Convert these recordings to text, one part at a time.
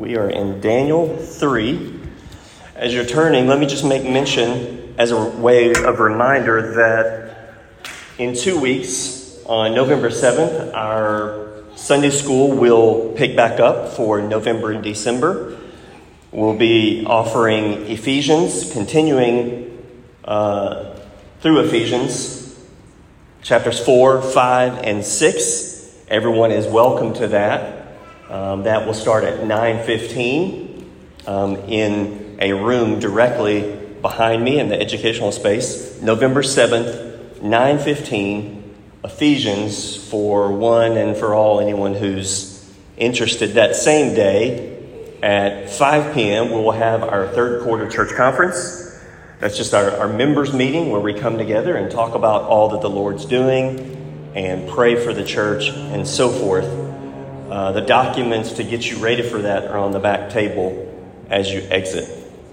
We are in Daniel 3. As you're turning, let me just make mention as a way of reminder that in 2 weeks, on November 7th, our Sunday school will pick back up for November and December. We'll be offering Ephesians, continuing through Ephesians, chapters 4, 5, and 6. Everyone is welcome to that. That will start at 9:15 in a room directly behind me in the educational space. November 7th, 9:15, Ephesians for one and for all, anyone who's interested. That same day at 5 p.m., we will have our third quarter church conference. That's just our members meeting where we come together and talk about all that the Lord's doing and pray for the church and so forth. The documents to get you ready for that are on the back table as you exit.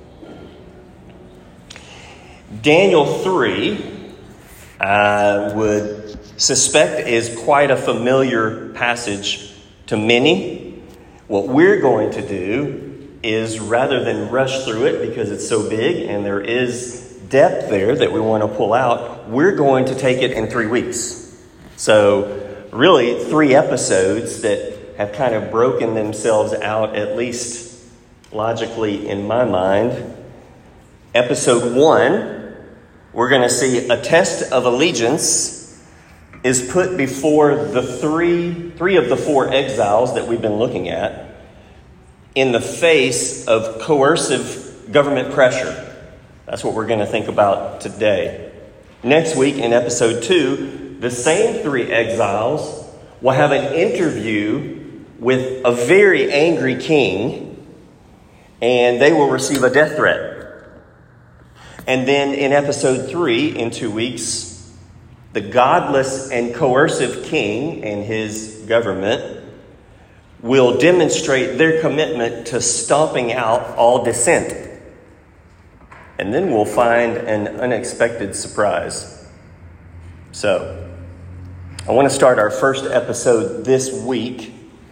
Daniel 3, I would suspect, is quite a familiar passage to many. What we're going to do is, rather than rush through it because it's so big and there is depth there that we want to pull out, we're going to take it in 3 weeks. So really 3 episodes that have kind of broken themselves out, at least logically in my mind. Episode 1, we're going to see a test of allegiance is put before the three of the 4 exiles that we've been looking at in the face of coercive government pressure. That's what we're going to think about today. Next week in episode 2, the same 3 exiles will have an interview with a very angry king, and they will receive a death threat. And then in episode 3, in 2 weeks, the godless and coercive king and his government will demonstrate their commitment to stomping out all dissent. And then we'll find an unexpected surprise. So, I want to start our first episode this week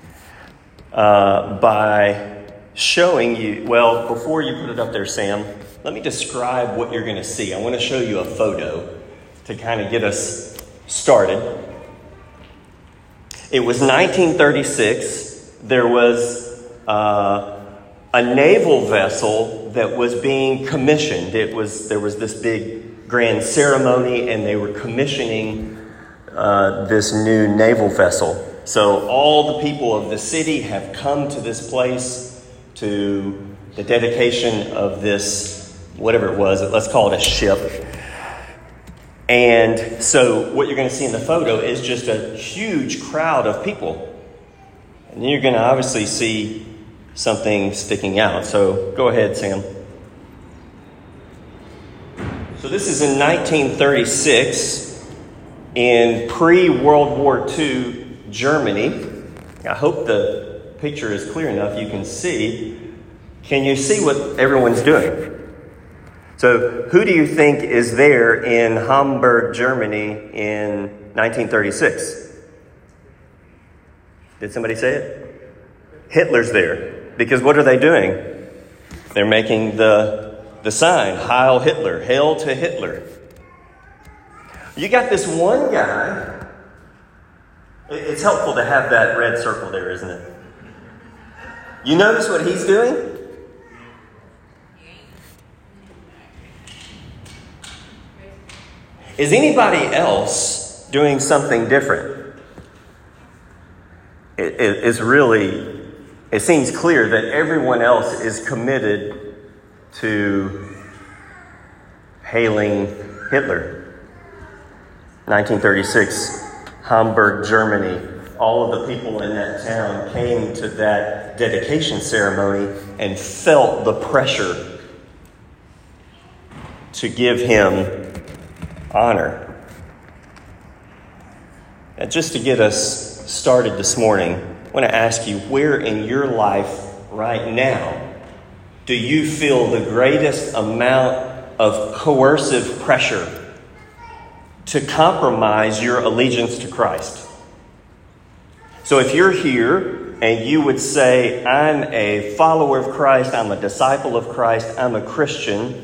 by showing you, well, before you put it up there, Sam, let me describe what you're going to see. I want to show you a photo to kind of get us started. It was 1936. There was a naval vessel that was being commissioned. There was this big grand ceremony, and they were commissioning this new naval vessel. So all the people of the city have come to this place to the dedication of this, whatever it was, let's call it a ship. And so what you're going to see in the photo is just a huge crowd of people. And then you're going to obviously see something sticking out. So go ahead, Sam. So this is in 1936 in pre-World War II Germany. I hope the picture is clear enough you can see. Can you see what everyone's doing? So who do you think is there in Hamburg, Germany in 1936? Did somebody say it? Hitler's there. Because what are they doing? They're making the sign, Heil Hitler, hail to Hitler. You got this one guy. It's helpful to have that red circle there, isn't it? You notice what he's doing? Is anybody else doing something different? It seems clear that everyone else is committed to hailing Hitler. 1936. Hamburg, Germany. All of the people in that town came to that dedication ceremony and felt the pressure to give him honor. And just to get us started this morning, I want to ask you, where in your life right now do you feel the greatest amount of coercive pressure to compromise your allegiance to Christ? So if you're here and you would say, I'm a follower of Christ, I'm a disciple of Christ, I'm a Christian,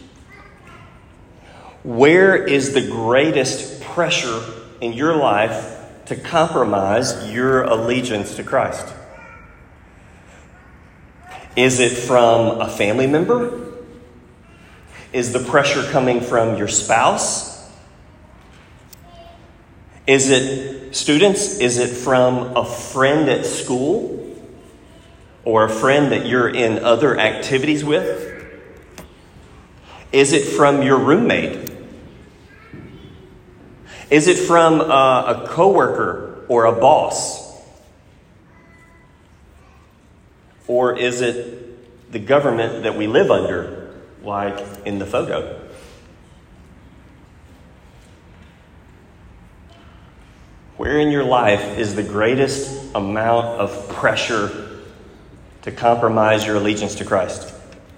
where is the greatest pressure in your life to compromise your allegiance to Christ? Is it from a family member? Is the pressure coming from your spouse? Is it students? Is it from a friend at school? Or a friend that you're in other activities with? Is it from your roommate? Is it from a coworker or a boss? Or is it the government that we live under, like in the photo? Where in your life is the greatest amount of pressure to compromise your allegiance to Christ?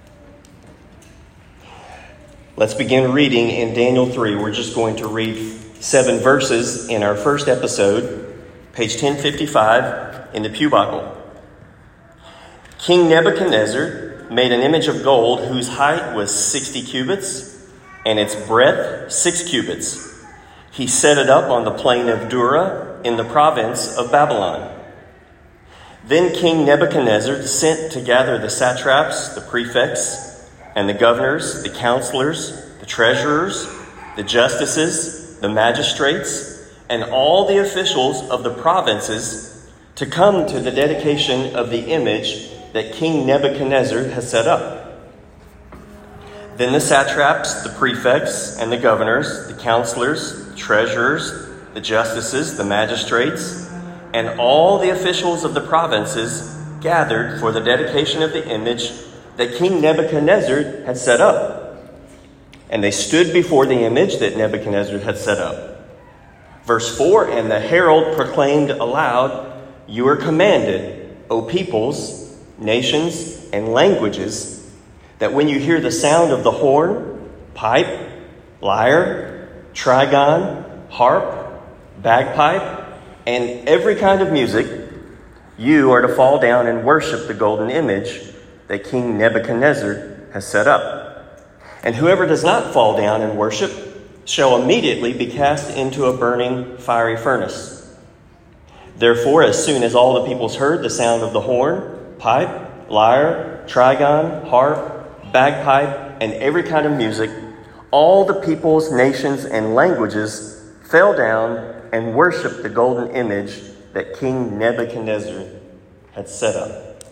Let's begin reading in Daniel 3. We're just going to read 7 verses in our first episode, page 1055 in the Pew Bible. King Nebuchadnezzar made an image of gold whose height was 60 cubits and its breadth 6 cubits. He set it up on the plain of Dura in the province of Babylon. Then King Nebuchadnezzar sent to gather the satraps, the prefects, and the governors, the counselors, the treasurers, the justices, the magistrates, and all the officials of the provinces to come to the dedication of the image that King Nebuchadnezzar has set up. Then the satraps, the prefects, and the governors, the counselors, the treasurers, the justices, the magistrates, and all the officials of the provinces gathered for the dedication of the image that King Nebuchadnezzar had set up. And they stood before the image that Nebuchadnezzar had set up. Verse 4, and the herald proclaimed aloud, "You are commanded, O peoples, nations, and languages, that when you hear the sound of the horn, pipe, lyre, trigon, harp, bagpipe, and every kind of music, you are to fall down and worship the golden image that King Nebuchadnezzar has set up. And whoever does not fall down and worship shall immediately be cast into a burning fiery furnace." Therefore, as soon as all the peoples heard the sound of the horn, pipe, lyre, trigon, harp, bagpipe, and every kind of music, all the peoples, nations, and languages fell down and worshipped the golden image that King Nebuchadnezzar had set up.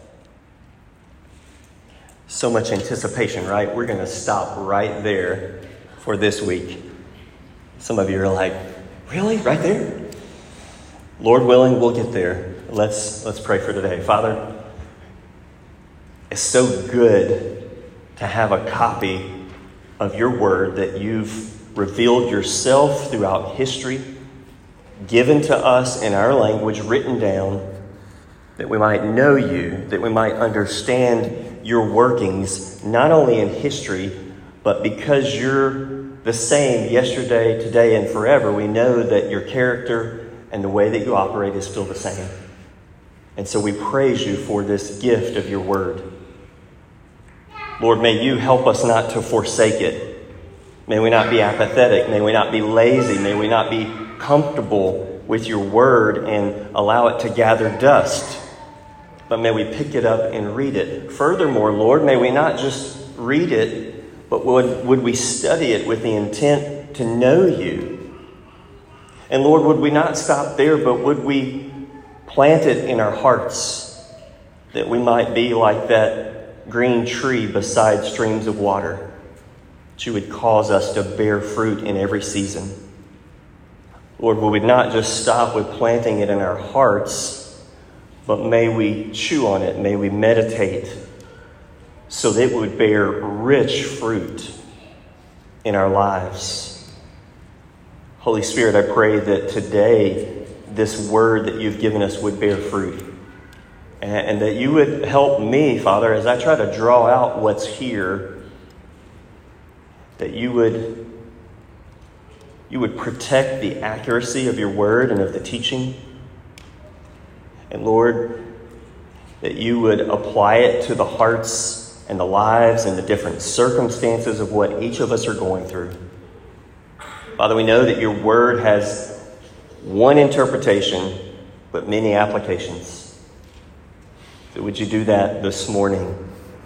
So much anticipation, right? We're going to stop right there for this week. Some of you are like, really? Right there? Lord willing, we'll get there. Let's pray for today. Father, it's so good to have a copy of your word that you've revealed yourself throughout history, given to us in our language, written down, that we might know you, that we might understand your workings, not only in history, but because you're the same yesterday, today, and forever, we know that your character and the way that you operate is still the same. And so we praise you for this gift of your word. Lord, may you help us not to forsake it. May we not be apathetic. May we not be lazy. May we not be comfortable with your word and allow it to gather dust. But may we pick it up and read it. Furthermore, Lord, may we not just read it, but would we study it with the intent to know you? And Lord, would we not stop there, but would we plant it in our hearts that we might be like that green tree beside streams of water, that you would cause us to bear fruit in every season. Lord, we would not just stop with planting it in our hearts, but may we chew on it, may we meditate so that it would bear rich fruit in our lives. Holy Spirit, I pray that today this word that you've given us would bear fruit. And that you would help me, Father, as I try to draw out what's here, that you would protect the accuracy of your word and of the teaching. And Lord, that you would apply it to the hearts and the lives and the different circumstances of what each of us are going through. Father, we know that your word has one interpretation, but many applications. So would you do that this morning?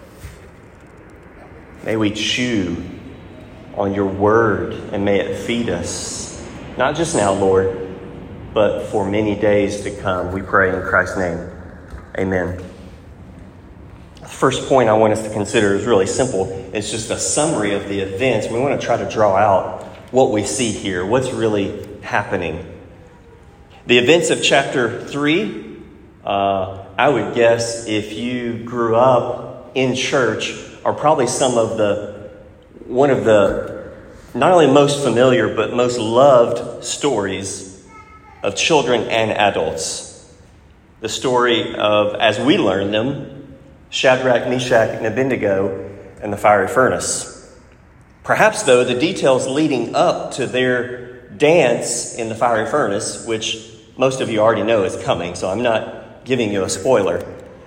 May we chew on your word and may it feed us, not just now, Lord, but for many days to come. We pray in Christ's name. Amen. The first point I want us to consider is really simple. It's just a summary of the events. We want to try to draw out what we see here, what's really happening. The events of chapter 3, I would guess if you grew up in church, are probably one of the not only most familiar but most loved stories of children and adults. The story of, as we learn them, Shadrach, Meshach, and Abednego and the fiery furnace. Perhaps, though, the details leading up to their dance in the fiery furnace, which most of you already know is coming, so I'm not giving you a spoiler.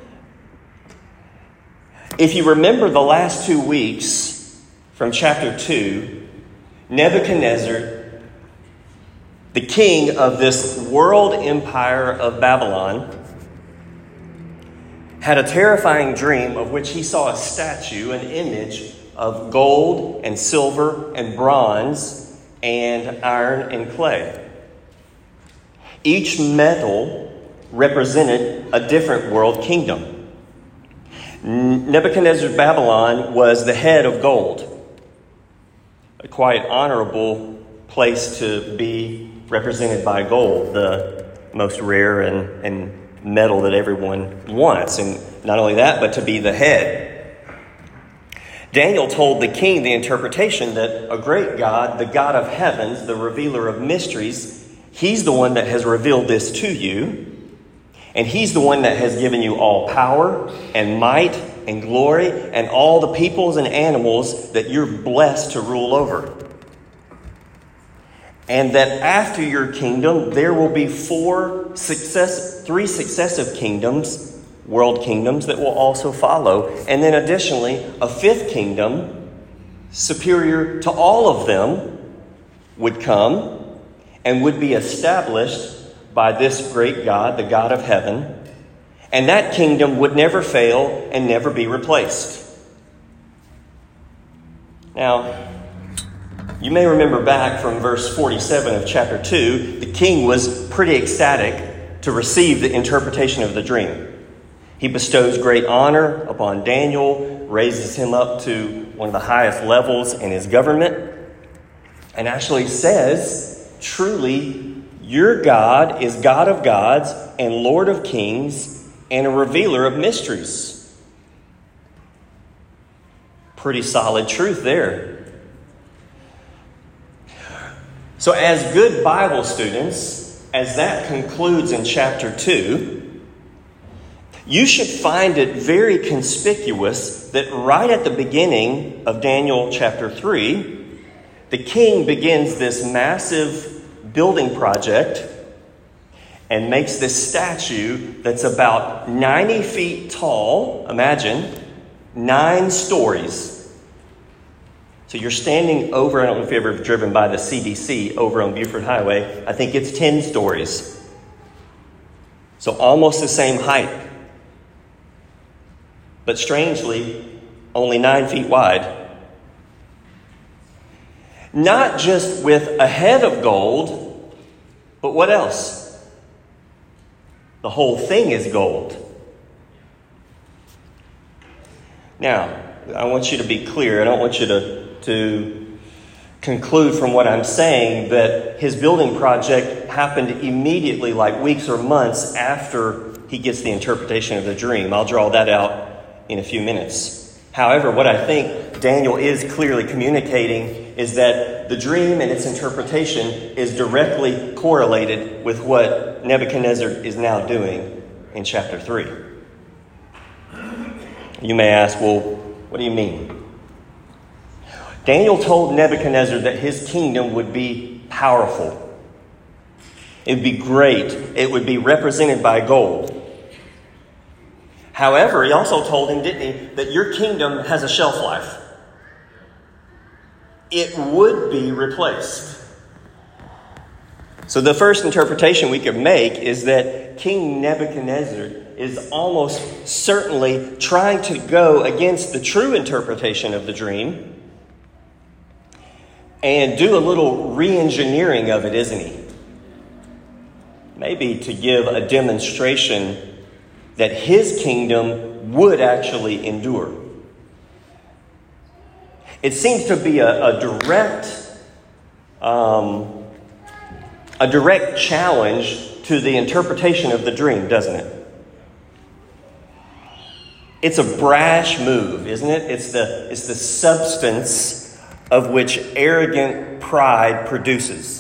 If you remember the last 2 weeks from chapter 2, Nebuchadnezzar, the king of this world empire of Babylon, had a terrifying dream of which he saw a statue, an image of gold and silver and bronze and iron and clay. Each metal represented a different world kingdom. Nebuchadnezzar's Babylon was the head of gold, a quite honorable place to be represented by gold, the most rare and metal that everyone wants. And not only that, but to be the head. Daniel told the king the interpretation that a great God, the God of heavens, the revealer of mysteries, he's the one that has revealed this to you. And he's the one that has given you all power and might and glory and all the peoples and animals that you're blessed to rule over. And that after your kingdom, there will be three successive kingdoms, world kingdoms, that will also follow. And then additionally, a fifth kingdom, superior to all of them, would come and would be established by this great God, the God of heaven. And that kingdom would never fail and never be replaced. Now, you may remember back from verse 47 of chapter 2, the king was pretty ecstatic to receive the interpretation of the dream. He bestows great honor upon Daniel, raises him up to one of the highest levels in his government, and actually says, truly, your God is God of gods and Lord of kings and a revealer of mysteries. Pretty solid truth there. So as good Bible students, as that concludes in chapter 2, you should find it very conspicuous that right at the beginning of Daniel chapter 3, the king begins this massive building project and makes this statue that's about 90 feet tall. Imagine, 9 stories. So you're standing over, I don't know if you've ever driven by the CDC over on Buford Highway. I think it's 10 stories. So almost the same height. But strangely, only 9 feet wide. Not just with a head of gold, but what else? The whole thing is gold. Now, I want you to be clear. I don't want you to conclude from what I'm saying that his building project happened immediately, like weeks or months after he gets the interpretation of the dream. I'll draw that out in a few minutes. However, what I think Daniel is clearly communicating is that the dream and its interpretation is directly correlated with what Nebuchadnezzar is now doing in chapter 3. You may ask, well, what do you mean? Daniel told Nebuchadnezzar that his kingdom would be powerful. It would be great. It would be represented by gold. However, he also told him, didn't he, that your kingdom has a shelf life. It would be replaced. So the first interpretation we could make is that King Nebuchadnezzar is almost certainly trying to go against the true interpretation of the dream and do a little re-engineering of it, isn't he? Maybe to give a demonstration that his kingdom would actually endure. It seems to be a direct challenge to the interpretation of the dream, doesn't it? It's a brash move, isn't it? It's the substance of which arrogant pride produces.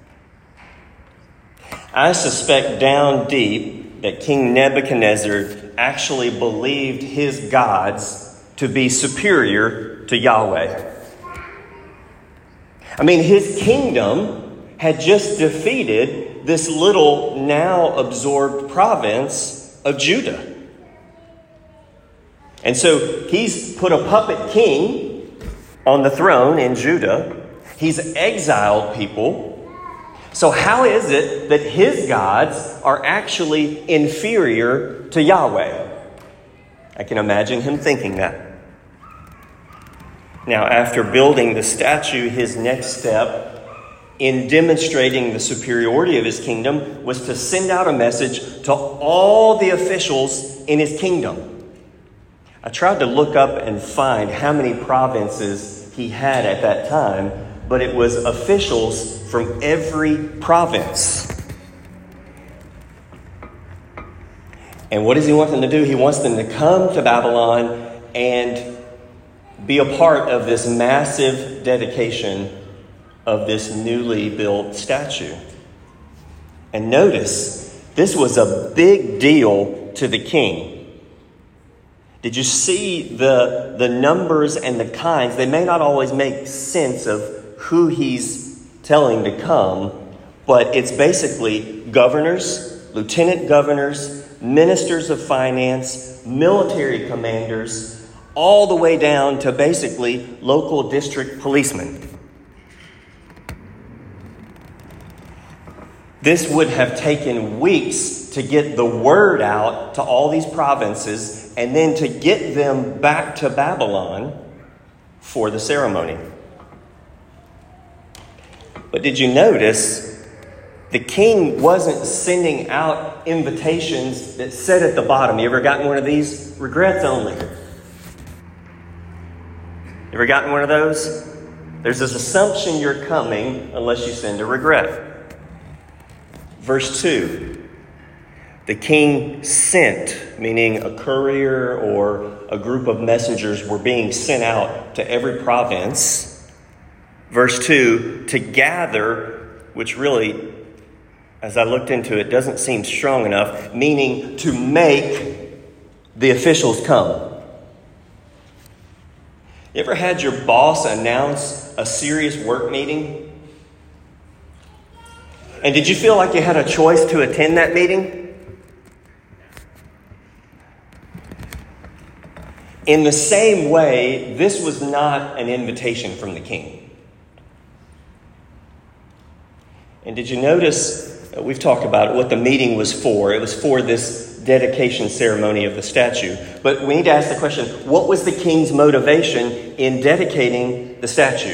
I suspect down deep that King Nebuchadnezzar actually believed his gods to be superior to Yahweh. I mean, his kingdom had just defeated this little now absorbed province of Judah. And so he's put a puppet king on the throne in Judah. He's exiled people. So how is it that his gods are actually inferior to Yahweh? I can imagine him thinking that. Now, after building the statue, his next step in demonstrating the superiority of his kingdom was to send out a message to all the officials in his kingdom. I tried to look up and find how many provinces he had at that time, but it was officials from every province. And what does he want them to do? He wants them to come to Babylon and be a part of this massive dedication of this newly built statue. And notice, this was a big deal to the king. Did you see the numbers and the kinds? They may not always make sense of who he's telling to come, but it's basically governors, lieutenant governors, ministers of finance, military commanders, all the way down to basically local district policemen. This would have taken weeks to get the word out to all these provinces and then to get them back to Babylon for the ceremony. But did you notice the king wasn't sending out invitations that said at the bottom, you ever gotten one of these? Regrets only. You ever gotten one of those? There's this assumption you're coming unless you send a regret. Verse 2, the king sent, meaning a courier or a group of messengers were being sent out to every province. Verse 2, to gather, which really, as I looked into it, doesn't seem strong enough, meaning to make the officials come. You ever had your boss announce a serious work meeting? And did you feel like you had a choice to attend that meeting? In the same way, this was not an invitation from the king. And did you notice, we've talked about it, what the meeting was for. It was for this dedication ceremony of the statue. But we need to ask the question, what was the king's motivation in dedicating the statue?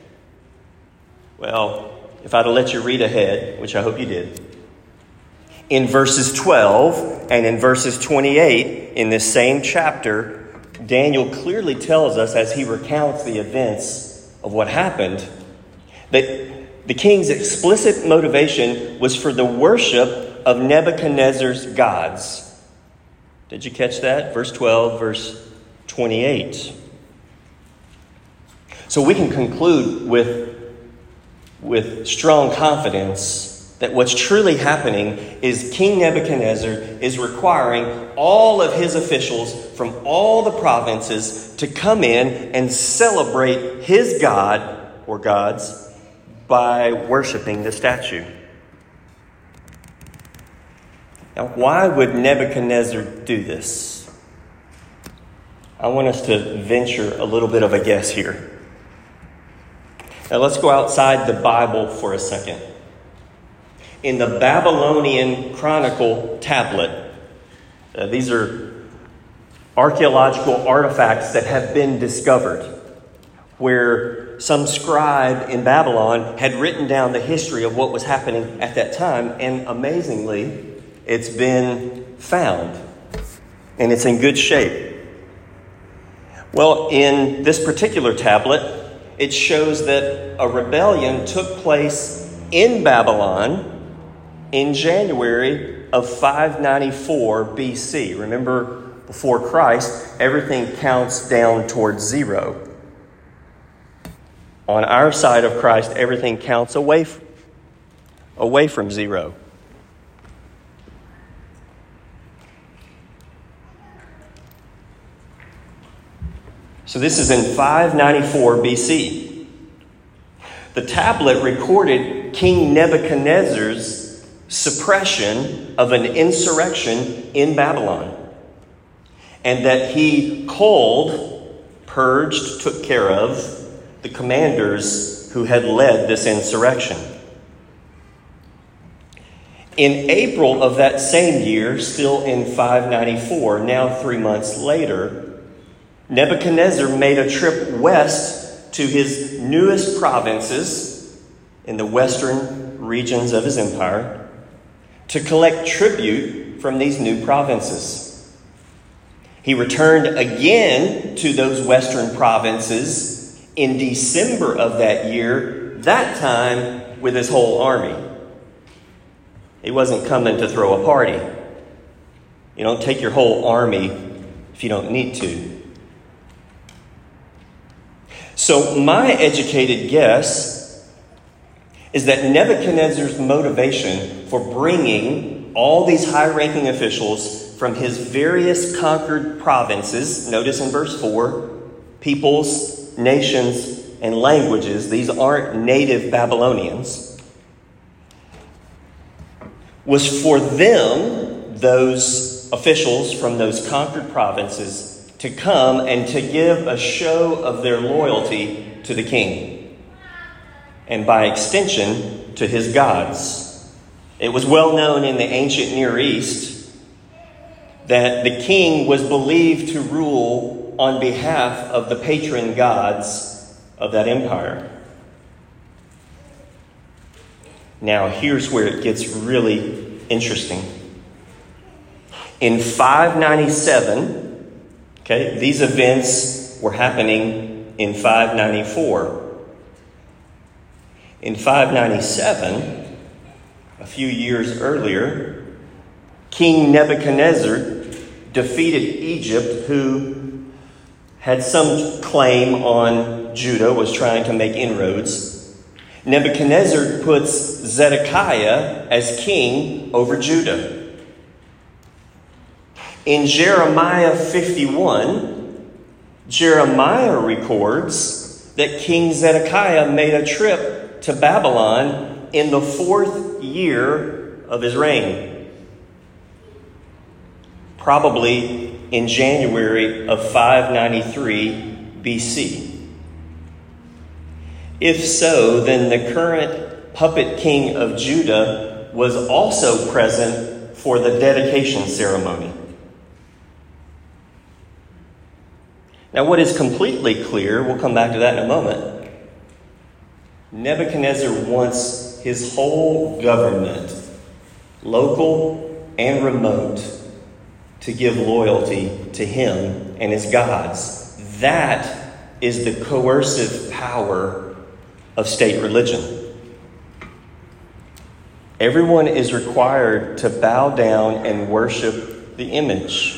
Well, if I'd have let you read ahead, which I hope you did, in verses 12 and in verses 28 in this same chapter, Daniel clearly tells us, as he recounts the events of what happened, that the king's explicit motivation was for the worship of Nebuchadnezzar's gods. Did you catch that? Verse 12, verse 28. So we can conclude with strong confidence that what's truly happening is King Nebuchadnezzar is requiring all of his officials from all the provinces to come in and celebrate his God or gods by worshiping the statue. Now, why would Nebuchadnezzar do this? I want us to venture a little bit of a guess here. Now let's go outside the Bible for a second. In the Babylonian Chronicle tablet, these are archaeological artifacts that have been discovered, where some scribe in Babylon had written down the history of what was happening at that time, and amazingly, it's been found, and it's in good shape. Well, in this particular tablet, it shows that a rebellion took place in Babylon in January of 594 BC. Remember, before Christ, everything counts down towards zero. On our side of Christ, everything counts away from zero. So this is in 594 BC. The tablet recorded King Nebuchadnezzar's suppression of an insurrection in Babylon, and that he culled, purged, took care of the commanders who had led this insurrection. In April of that same year, still in 594, now 3 months later, Nebuchadnezzar made a trip west to his newest provinces in the western regions of his empire to collect tribute from these new provinces. He returned again to those western provinces in December of that year, that time with his whole army. He wasn't coming to throw a party. You don't take your whole army if you don't need to. So my educated guess is that Nebuchadnezzar's motivation for bringing all these high-ranking officials from his various conquered provinces, notice in verse 4, peoples, nations, and languages, these aren't native Babylonians, was for them, those officials from those conquered provinces, to come and to give a show of their loyalty to the king, and by extension, to his gods. It was well known in the ancient Near East that the king was believed to rule on behalf of the patron gods of that empire. Now, here's where it gets really interesting. In 597, these events were happening in 594. In 597, a few years earlier, King Nebuchadnezzar defeated Egypt, who had some claim on Judah, was trying to make inroads. Nebuchadnezzar puts Zedekiah as king over Judah. In Jeremiah 51, Jeremiah records that King Zedekiah made a trip to Babylon in the 4th year of his reign, probably in January of 593 BC. If so, then the current puppet king of Judah was also present for the dedication ceremony. Now, what is completely clear, we'll come back to that in a moment, Nebuchadnezzar wants his whole government, local and remote, to give loyalty to him and his gods. That is the coercive power of state religion. Everyone is required to bow down and worship the image.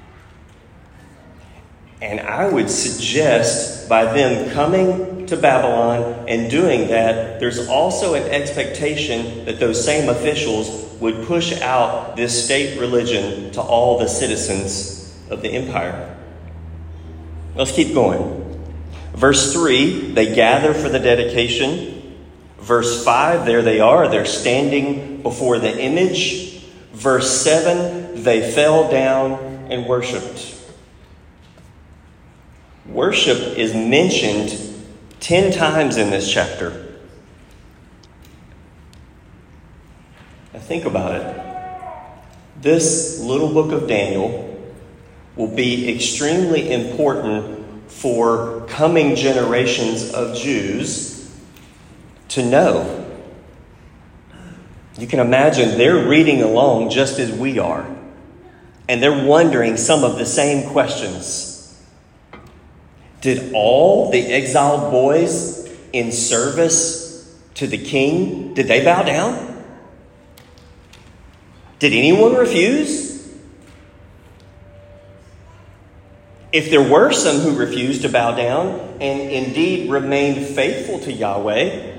And I would suggest by them coming to Babylon and doing that, there's also an expectation that those same officials would push out this state religion to all the citizens of the empire. Let's keep going. Verse 3, they gather for the dedication. Verse 5, there they are. They're standing before the image. Verse 7, they fell down and worshipped. Worship is mentioned 10 times in this chapter. Now think about it. This little book of Daniel will be extremely important for coming generations of Jews to know. You can imagine they're reading along just as we are, and they're wondering some of the same questions. Did all the exiled boys in service to the king, did they bow down? Did anyone refuse? If there were some who refused to bow down and indeed remained faithful to Yahweh,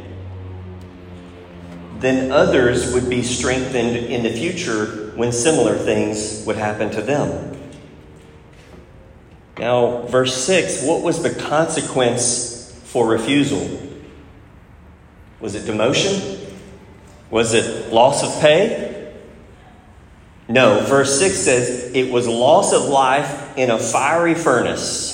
then others would be strengthened in the future when similar things would happen to them. Now, verse 6, what was the consequence for refusal? Was it demotion? Was it loss of pay? No, verse 6 says it was loss of life in a fiery furnace.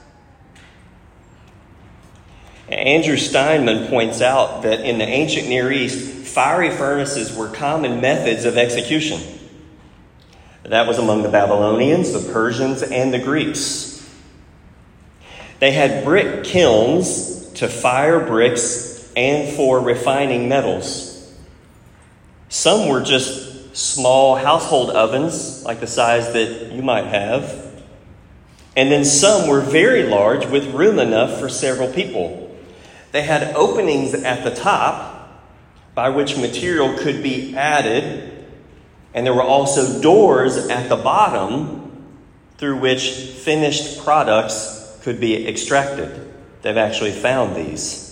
Andrew Steinman points out that in the ancient Near East, fiery furnaces were common methods of execution. That was among the Babylonians, the Persians, and the Greeks. They had brick kilns to fire bricks and for refining metals. Some were just small household ovens, like the size that you might have. And then some were very large with room enough for several people. They had openings at the top by which material could be added. And there were also doors at the bottom through which finished products could be extracted. They've actually found these.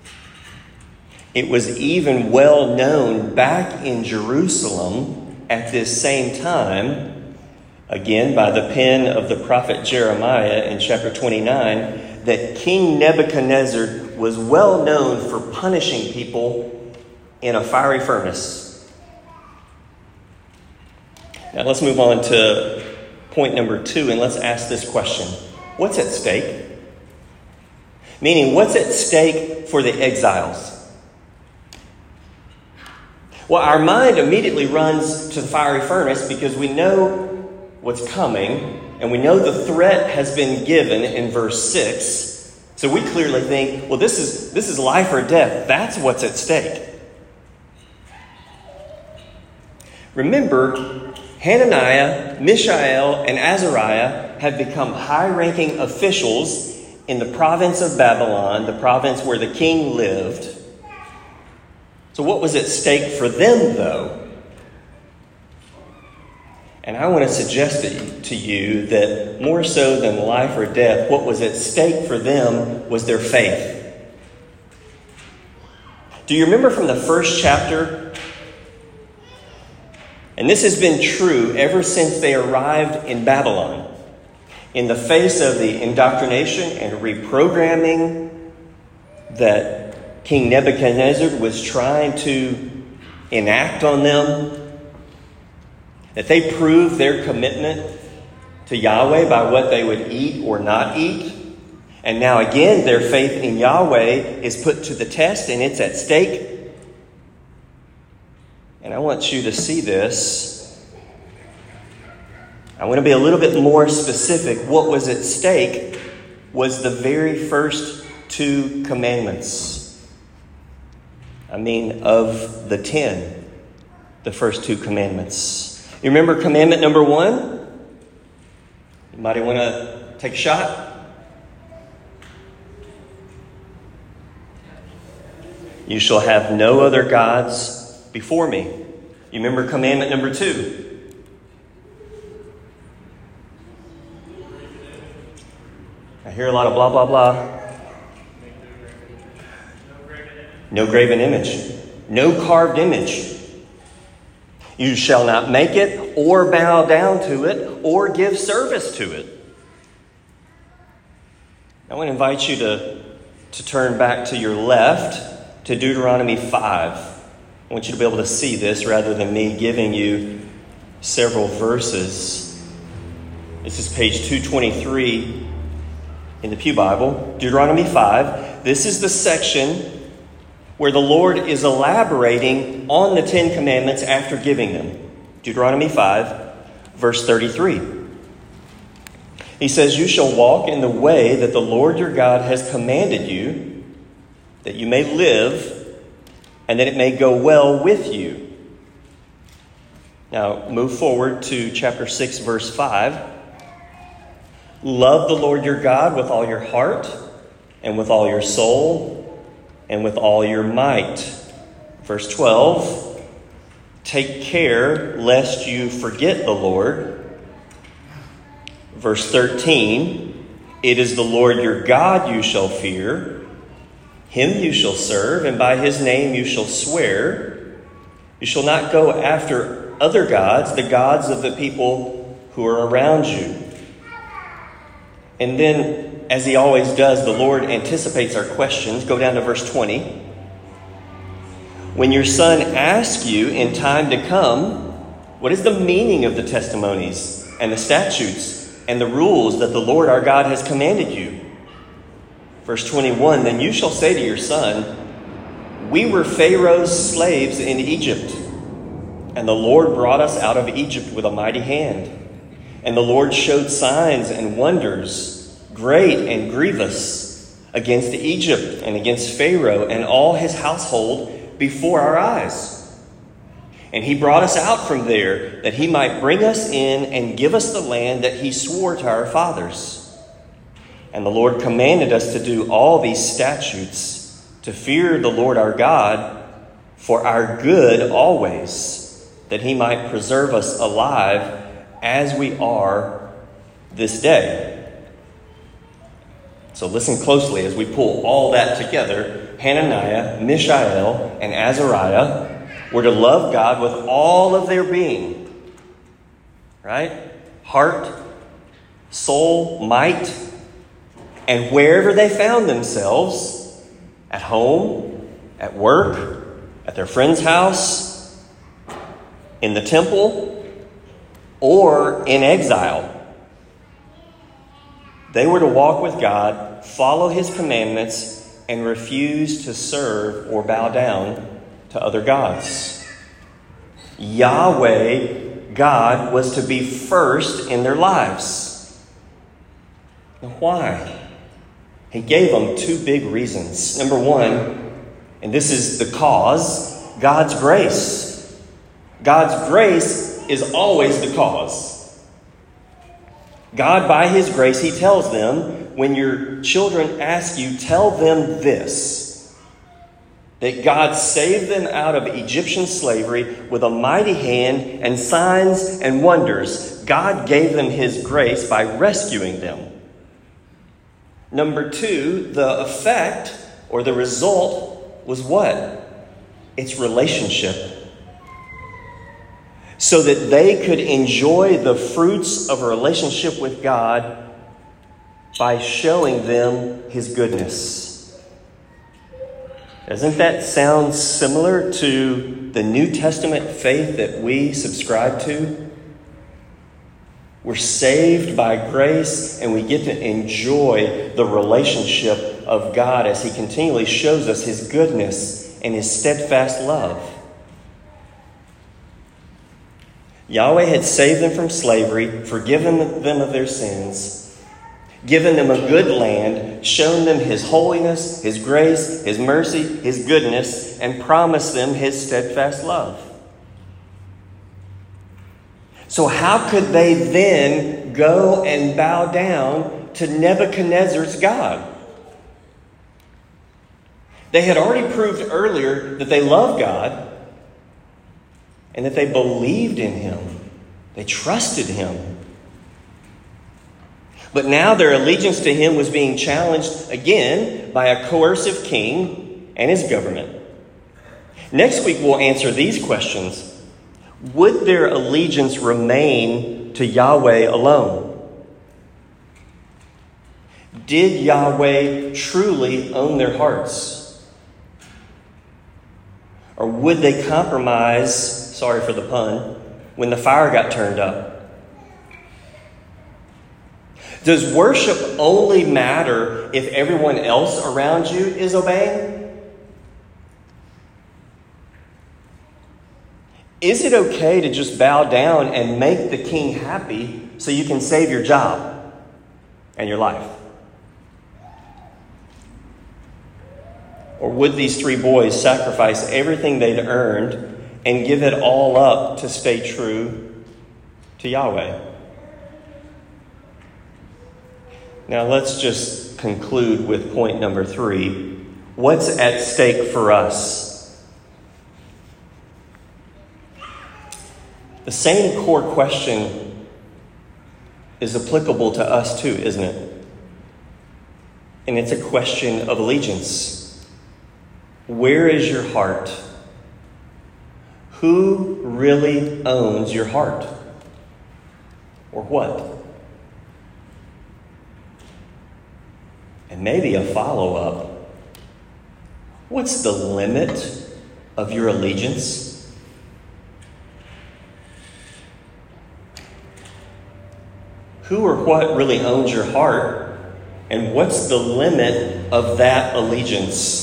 It was even well known back in Jerusalem at this same time, again by the pen of the prophet Jeremiah in chapter 29, that King Nebuchadnezzar was well known for punishing people in a fiery furnace. Now let's move on to point number 2, and let's ask this question. What's at stake? Meaning, what's at stake for the exiles? Well, our mind immediately runs to the fiery furnace because we know what's coming, and we know the threat has been given in verse 6. So we clearly think, well, this is life or death. That's what's at stake. Remember, Hananiah, Mishael, and Azariah had become high-ranking officials in the province of Babylon, the province where the king lived. So what was at stake for them, though? And I want to suggest to you that more so than life or death, what was at stake for them was their faith. Do you remember from the first chapter? And this has been true ever since they arrived in Babylon. In the face of the indoctrination and reprogramming that King Nebuchadnezzar was trying to enact on them, that they proved their commitment to Yahweh by what they would eat or not eat. And now again, their faith in Yahweh is put to the test and it's at stake. And I want you to see this. I want to be a little bit more specific. What was at stake was the very first 2 commandments. Of the 10, the first 2 commandments. You remember commandment number 1? Anybody want to take a shot? You shall have no other gods before me. You remember commandment number 2? I hear a lot of blah, blah, blah. No graven image. No carved image. You shall not make it or bow down to it or give service to it. I want to invite you to turn back to your left to Deuteronomy 5. I want you to be able to see this rather than me giving you several verses. This is page 223 in the Pew Bible, Deuteronomy 5. This is the section where the Lord is elaborating on the Ten Commandments after giving them. Deuteronomy 5, verse 33. He says, "You shall walk in the way that the Lord your God has commanded you, that you may live, and that it may go well with you." Now, move forward to chapter 6, verse 5. "Love the Lord your God with all your heart, and with all your soul, and with all your might." Verse 12. "Take care lest you forget the Lord." Verse 13. "It is the Lord your God you shall fear. Him you shall serve, and by his name you shall swear. You shall not go after other gods, the gods of the people who are around you." And then, as he always does, the Lord anticipates our questions. Go down to verse 20. "When your son asks you in time to come, what is the meaning of the testimonies and the statutes and the rules that the Lord our God has commanded you?" Verse 21, "Then you shall say to your son, 'We were Pharaoh's slaves in Egypt, and the Lord brought us out of Egypt with a mighty hand. And the Lord showed signs and wonders, great and grievous, against Egypt and against Pharaoh and all his household before our eyes. And he brought us out from there, that he might bring us in and give us the land that he swore to our fathers. And the Lord commanded us to do all these statutes, to fear the Lord our God for our good always, that he might preserve us alive as we are this day." So listen closely as we pull all that together. Hananiah, Mishael, and Azariah were to love God with all of their being. Right? Heart, soul, might. And wherever they found themselves, at home, at work, at their friend's house, in the temple, or in exile, they were to walk with God, follow his commandments, and refuse to serve or bow down to other gods. Yahweh, God, was to be first in their lives. Now, why? He gave them two big reasons. Number one, and this is the cause, God's grace. God's grace is always the cause. God, by his grace, he tells them, when your children ask you, tell them this, that God saved them out of Egyptian slavery with a mighty hand and signs and wonders. God gave them his grace by rescuing them. Number two, the effect or the result was what? It's relationship. So that they could enjoy the fruits of a relationship with God by showing them his goodness. Doesn't that sound similar to the New Testament faith that we subscribe to? We're saved by grace, and we get to enjoy the relationship of God as he continually shows us his goodness and his steadfast love. Yahweh had saved them from slavery, forgiven them of their sins, given them a good land, shown them his holiness, his grace, his mercy, his goodness, and promised them his steadfast love. So how could they then go and bow down to Nebuchadnezzar's God? They had already proved earlier that they loved God and that they believed in him. They trusted him. But now their allegiance to him was being challenged again by a coercive king and his government. Next week we'll answer these questions. Would their allegiance remain to Yahweh alone? Did Yahweh truly own their hearts? Or would they compromise, sorry for the pun, when the fire got turned up? Does worship only matter if everyone else around you is obeying? Is it okay to just bow down and make the king happy so you can save your job and your life? Or would these three boys sacrifice everything they'd earned and give it all up to stay true to Yahweh? Now let's just conclude with point number 3. What's at stake for us? The same core question is applicable to us too, isn't it? And it's a question of allegiance. Where is your heart? Who really owns your heart? Or what? And maybe a follow-up. What's the limit of your allegiance? Who or what really owns your heart? And what's the limit of that allegiance?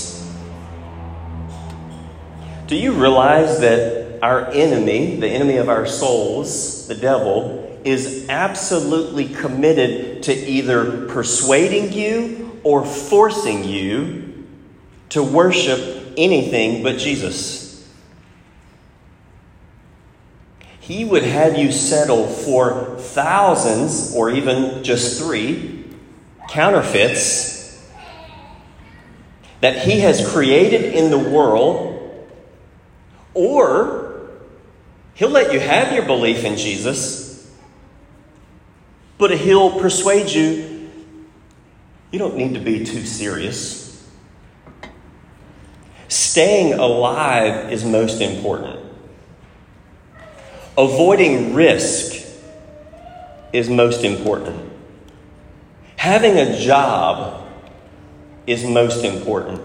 Do you realize that our enemy, the enemy of our souls, the devil, is absolutely committed to either persuading you or forcing you to worship anything but Jesus? He would have you settle for thousands, or even just 3, counterfeits that he has created in the world. Or he'll let you have your belief in Jesus, but he'll persuade you, you don't need to be too serious. Staying alive is most important. Avoiding risk is most important. Having a job is most important.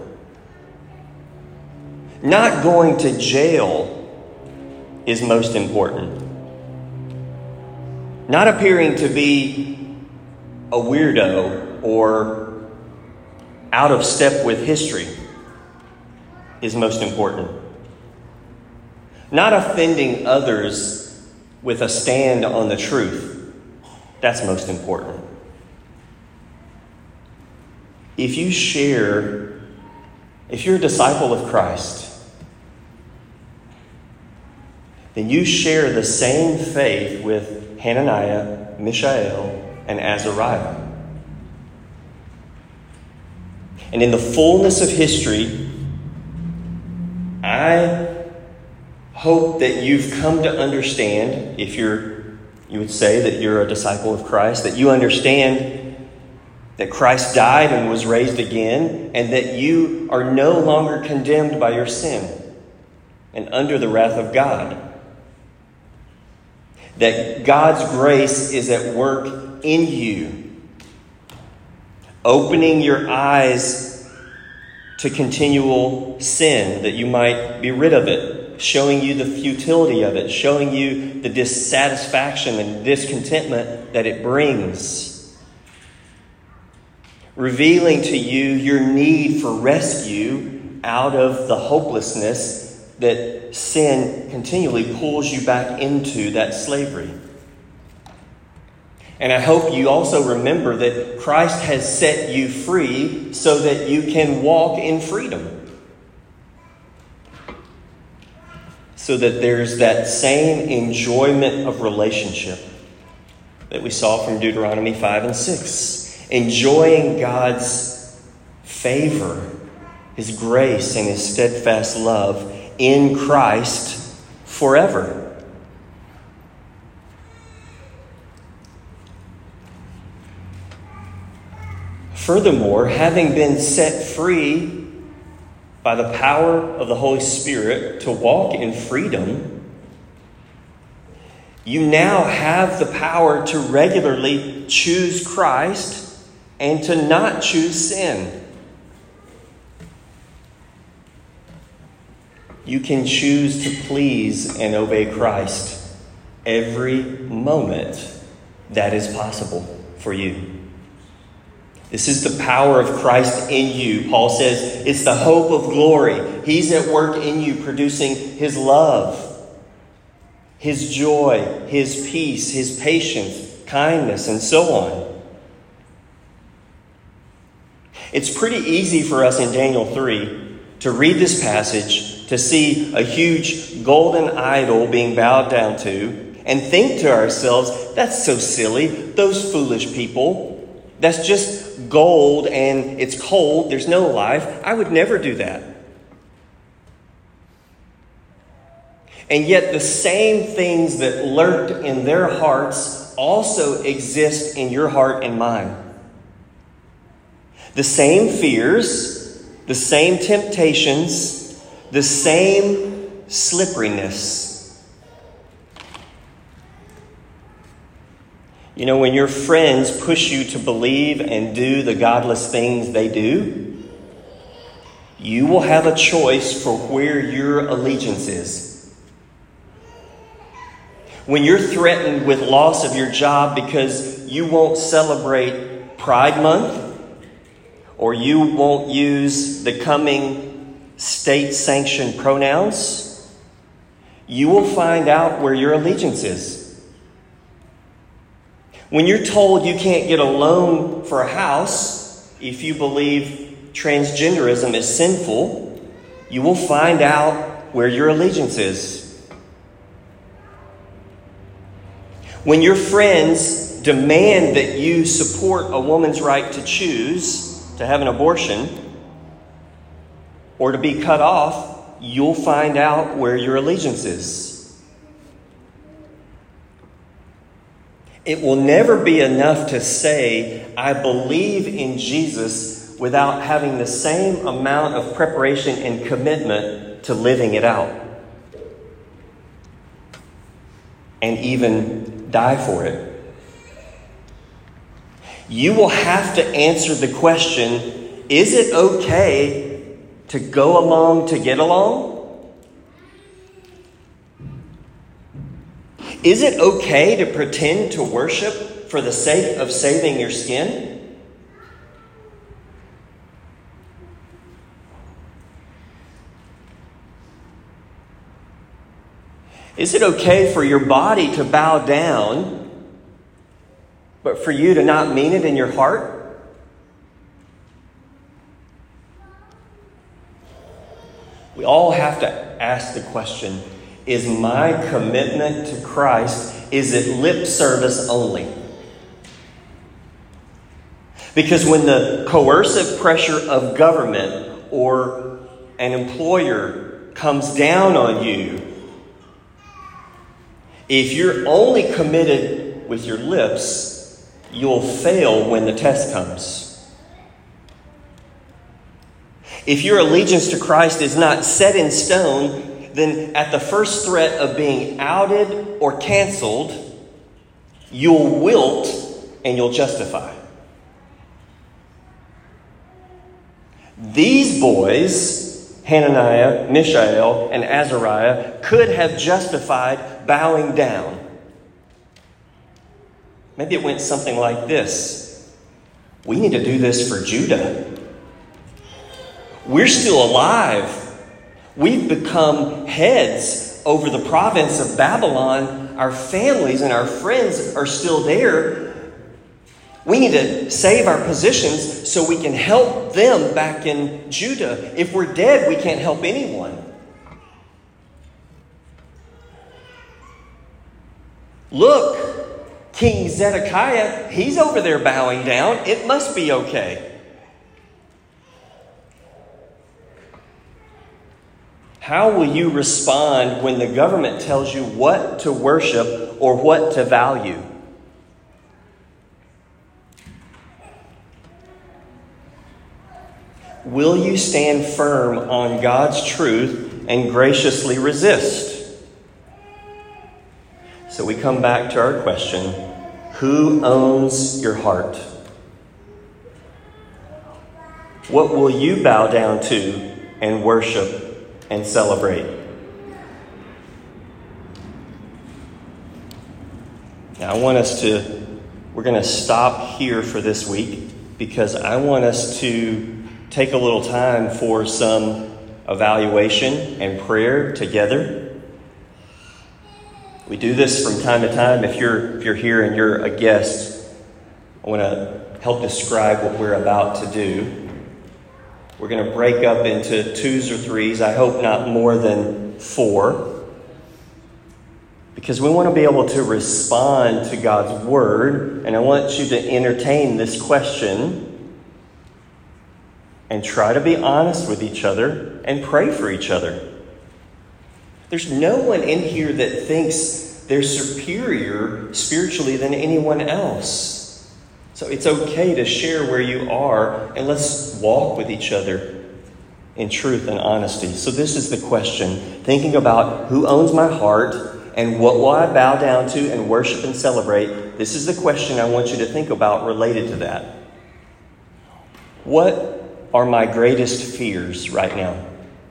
Not going to jail is most important. Not appearing to be a weirdo or out of step with history is most important. Not offending others with a stand on the truth, that's most important. If you're a disciple of Christ, then you share the same faith with Hananiah, Mishael, and Azariah. And in the fullness of history, I hope that you've come to understand, if you would say that you're a disciple of Christ, that you understand that Christ died and was raised again, and that you are no longer condemned by your sin and under the wrath of God. That God's grace is at work in you, opening your eyes to continual sin that you might be rid of it, showing you the futility of it, showing you the dissatisfaction and discontentment that it brings, revealing to you your need for rescue out of the hopelessness that sin continually pulls you back into, that slavery. And I hope you also remember that Christ has set you free so that you can walk in freedom. So that there's that same enjoyment of relationship that we saw from Deuteronomy 5 and 6. Enjoying God's favor, His grace, and His steadfast love in Christ forever. Furthermore, having been set free by the power of the Holy Spirit to walk in freedom, you now have the power to regularly choose Christ and to not choose sin. You can choose to please and obey Christ every moment that is possible for you. This is the power of Christ in you. Paul says it's the hope of glory. He's at work in you, producing His love, His joy, His peace, His patience, kindness, and so on. It's pretty easy for us in Daniel 3 to read this passage, to see a huge golden idol being bowed down to, and think to ourselves, that's so silly, those foolish people. That's just gold and it's cold, there's no life. I would never do that. And yet the same things that lurked in their hearts also exist in your heart and mine. The same fears, the same temptations, the same slipperiness. You know, when your friends push you to believe and do the godless things they do, you will have a choice for where your allegiance is. When you're threatened with loss of your job because you won't celebrate Pride Month, or you won't use the coming state-sanctioned pronouns, you will find out where your allegiance is. When you're told you can't get a loan for a house if you believe transgenderism is sinful, you will find out where your allegiance is. When your friends demand that you support a woman's right to choose to have an abortion or to be cut off, you'll find out where your allegiance is. It will never be enough to say, I believe in Jesus, without having the same amount of preparation and commitment to living it out. And even die for it. You will have to answer the question, is it okay to go along to get along? Is it okay to pretend to worship for the sake of saving your skin? Is it okay for your body to bow down, but for you to not mean it in your heart? We all have to ask the question, is my commitment to Christ, is it lip service only? Because when the coercive pressure of government or an employer comes down on you, if you're only committed with your lips, you'll fail when the test comes. If your allegiance to Christ is not set in stone, then at the first threat of being outed or canceled, you'll wilt and you'll justify. These boys, Hananiah, Mishael, and Azariah, could have justified bowing down. Maybe it went something like this. We need to do this for Judah. We're still alive. We've become heads over the province of Babylon. Our families and our friends are still there. We need to save our positions so we can help them back in Judah. If we're dead, we can't help anyone. Look, King Zedekiah, he's over there bowing down. It must be okay. How will you respond when the government tells you what to worship or what to value? Will you stand firm on God's truth and graciously resist? So we come back to our question, who owns your heart? What will you bow down to and worship and celebrate? Now, I want us to we're going to stop here for this week because I want us to take a little time for some evaluation and prayer together. We do this from time to time. If you're here and you're a guest, I want to help describe what we're about to do. We're going to break up into twos or threes. I hope not more than 4. Because we want to be able to respond to God's word. And I want you to entertain this question and try to be honest with each other and pray for each other. There's no one in here that thinks they're superior spiritually than anyone else. So it's okay to share where you are, and let's walk with each other in truth and honesty. So this is the question, thinking about who owns my heart and what will I bow down to and worship and celebrate. This is the question I want you to think about related to that. What are my greatest fears right now?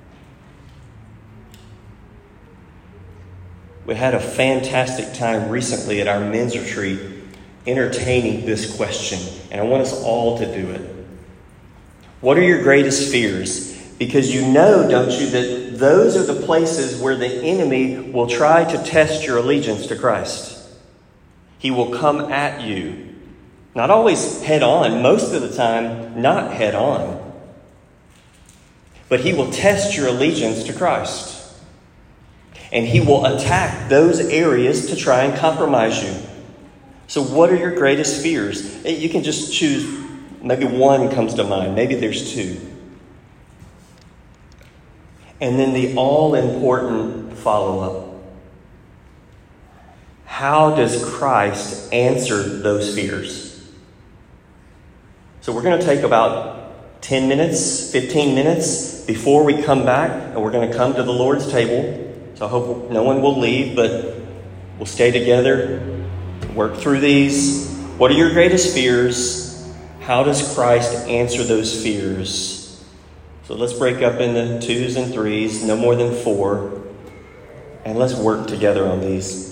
We had a fantastic time recently at our men's retreat entertaining this question, and I want us all to do it. What are your greatest fears? Because you know, don't you, that those are the places where the enemy will try to test your allegiance to Christ. He will come at you. Not always head on, most of the time not head on. But he will test your allegiance to Christ. And he will attack those areas to try and compromise you. So what are your greatest fears? You can just choose, maybe one comes to mind, maybe there's 2. And then the all-important follow-up. How does Christ answer those fears? So we're going to take about 10 minutes, 15 minutes before we come back, and we're going to come to the Lord's table. So I hope no one will leave, but we'll stay together, work through these. What are your greatest fears? How does Christ answer those fears? So let's break up into 2s and 3s, no more than 4, and let's work together on these.